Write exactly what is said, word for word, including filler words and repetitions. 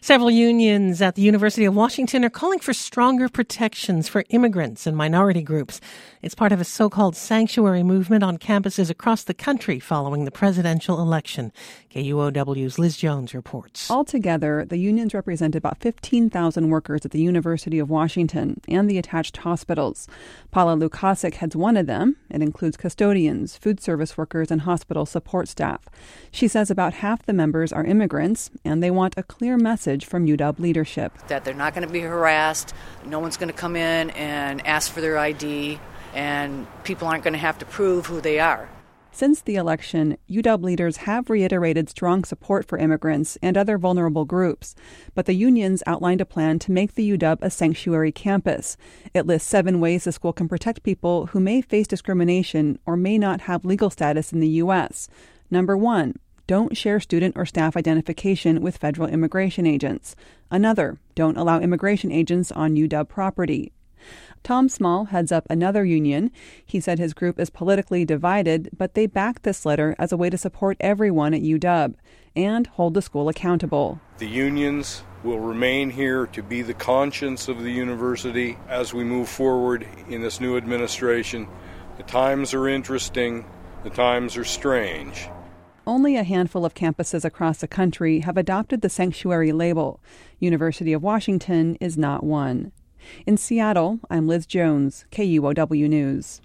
Several unions at the University of Washington are calling for stronger protections for immigrants and minority groups. It's part of a so-called sanctuary movement on campuses across the country following the presidential election. K U O W's Liz Jones reports. Altogether, the unions represent about fifteen thousand workers at the University of Washington and the attached hospitals. Paula Lukasik heads one of them. It includes custodians, food service workers, and hospital support staff. She says about half the members are immigrants, and they want a clear message from U W leadership. That they're not going to be harassed, no one's going to come in and ask for their I D, and people aren't going to have to prove who they are. Since the election, U W leaders have reiterated strong support for immigrants and other vulnerable groups, but the unions outlined a plan to make the U W a sanctuary campus. It lists seven ways the school can protect people who may face discrimination or may not have legal status in the U S. Number one, don't share student or staff identification with federal immigration agents. Another, don't allow immigration agents on U W property. Tom Small heads up another union. He said his group is politically divided, but they backed this letter as a way to support everyone at U W and hold the school accountable. The unions will remain here to be the conscience of the university as we move forward in this new administration. The times are interesting. The times are strange. Only a handful of campuses across the country have adopted the sanctuary label. University of Washington is not one. In Seattle, I'm Liz Jones, K U O W News.